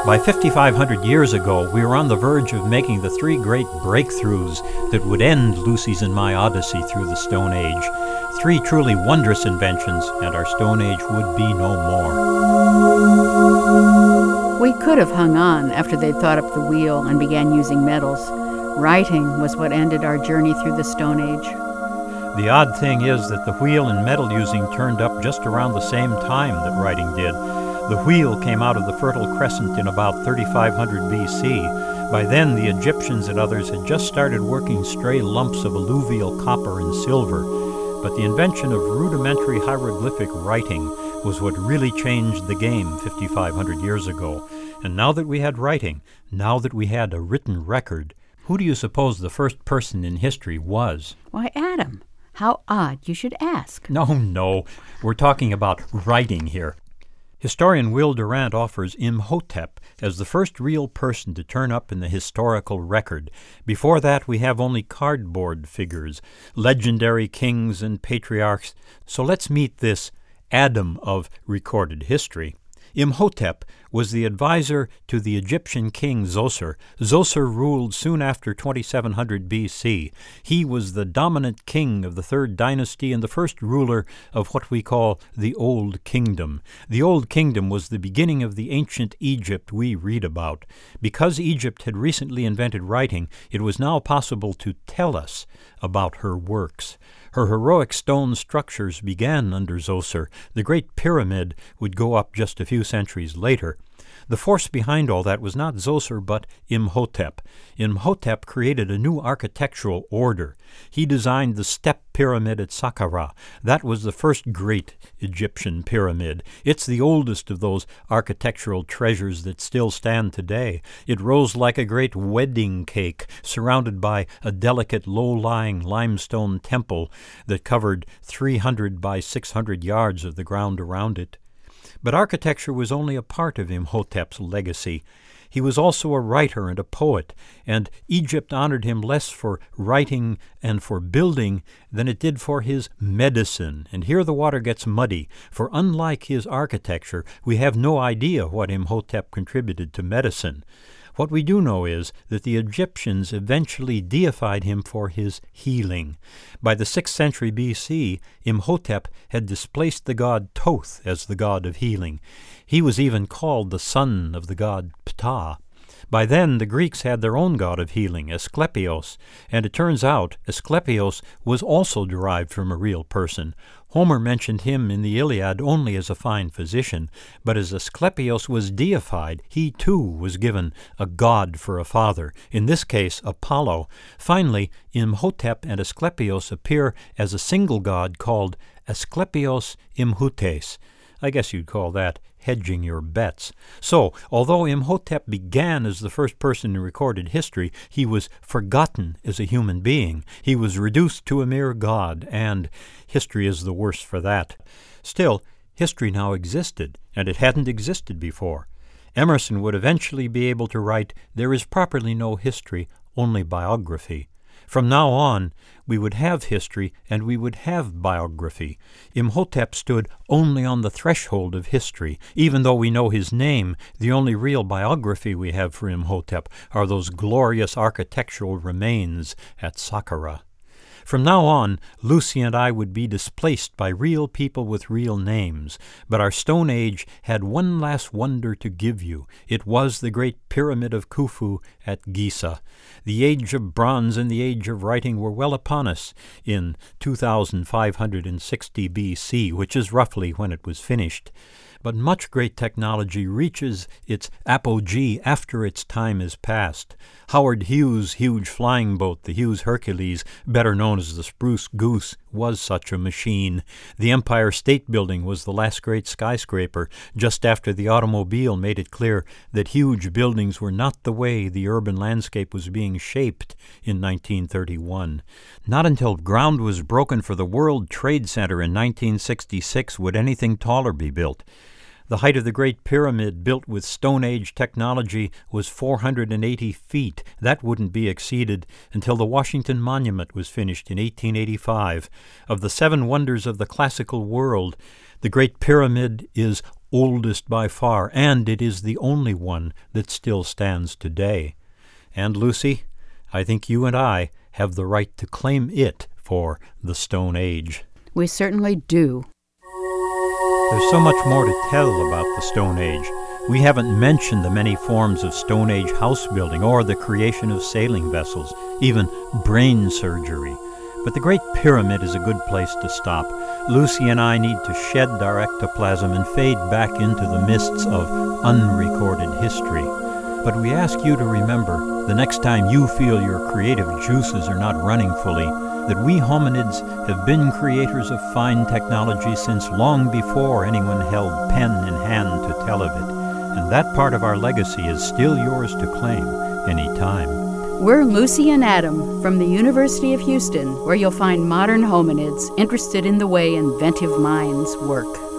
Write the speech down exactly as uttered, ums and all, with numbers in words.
By fifty-five hundred years ago, we were on the verge of making the three great breakthroughs that would end Lucy's and my odyssey through the Stone Age. Three truly wondrous inventions, and our Stone Age would be no more. We could have hung on after they'd thought up the wheel and began using metals. Writing was what ended our journey through the Stone Age. The odd thing is that the wheel and metal using turned up just around the same time that writing did. The wheel came out of the Fertile Crescent in about thirty-five hundred B C. By then, the Egyptians and others had just started working stray lumps of alluvial copper and silver. But the invention of rudimentary hieroglyphic writing was what really changed the game fifty-five hundred years ago. And now that we had writing, now that we had a written record, who do you suppose the first person in history was? Why, Adam. How odd you should ask. No, no. We're talking about writing here. Historian Will Durant offers Imhotep as the first real person to turn up in the historical record. Before that, we have only cardboard figures, legendary kings and patriarchs. So let's meet this Adam of recorded history. Imhotep was the advisor to the Egyptian king Zoser. Zoser ruled soon after twenty-seven hundred B C. He was the dominant king of the third dynasty and the first ruler of what we call the Old Kingdom. The Old Kingdom was the beginning of the ancient Egypt we read about. Because Egypt had recently invented writing, it was now possible to tell us about her works. Her heroic stone structures began under Zoser. The Great Pyramid would go up just a few centuries later. The force behind all that was not Zoser, but Imhotep. Imhotep created a new architectural order. He designed the step pyramid at Saqqara. That was the first great Egyptian pyramid. It's the oldest of those architectural treasures that still stand today. It rose like a great wedding cake, surrounded by a delicate low-lying limestone temple that covered three hundred by six hundred yards of the ground around it. But architecture was only a part of Imhotep's legacy. He was also a writer and a poet, and Egypt honored him less for writing and for building than it did for his medicine. And here the water gets muddy, for unlike his architecture, we have no idea what Imhotep contributed to medicine. What we do know is that the Egyptians eventually deified him for his healing. By the sixth century B C, Imhotep had displaced the god Thoth as the god of healing. He was even called the son of the god Ptah. By then, the Greeks had their own god of healing, Asclepios, and it turns out Asclepios was also derived from a real person. Homer mentioned him in the Iliad only as a fine physician, but as Asclepios was deified, he too was given a god for a father, in this case Apollo. Finally, Imhotep and Asclepios appear as a single god called Asclepios Imhutes. I guess you'd call that hedging your bets. So, although Imhotep began as the first person in recorded history, he was forgotten as a human being. He was reduced to a mere god, and history is the worse for that. Still, history now existed, and it hadn't existed before. Emerson would eventually be able to write, "There is properly no history, only biography." From now on, we would have history and we would have biography. Imhotep stood only on the threshold of history. Even though we know his name, the only real biography we have for Imhotep are those glorious architectural remains at Saqqara. From now on, Lucy and I would be displaced by real people with real names, but our Stone Age had one last wonder to give you. It was the Great Pyramid of Khufu at Giza. The age of bronze and the age of writing were well upon us in two thousand five hundred sixty B C, which is roughly when it was finished. But much great technology reaches its apogee after its time is past. Howard Hughes' huge flying boat, the Hughes Hercules, better known as the Spruce Goose, was such a machine. The Empire State Building was the last great skyscraper, just after the automobile made it clear that huge buildings were not the way the urban landscape was being shaped in nineteen thirty-one. Not until ground was broken for the World Trade Center in nineteen sixty-six would anything taller be built. The height of the Great Pyramid, built with Stone Age technology, was four hundred eighty feet. That wouldn't be exceeded until the Washington Monument was finished in eighteen eighty-five. Of the seven wonders of the classical world, the Great Pyramid is oldest by far, and it is the only one that still stands today. And, Lucy, I think you and I have the right to claim it for the Stone Age. We certainly do. There's so much more to tell about the Stone Age. We haven't mentioned the many forms of Stone Age house building or the creation of sailing vessels, even brain surgery. But the Great Pyramid is a good place to stop. Lucy and I need to shed our ectoplasm and fade back into the mists of unrecorded history. But we ask you to remember, the next time you feel your creative juices are not running fully, that we hominids have been creators of fine technology since long before anyone held pen in hand to tell of it. And that part of our legacy is still yours to claim any time. We're Lucy and Adam from the University of Houston, where you'll find modern hominids interested in the way inventive minds work.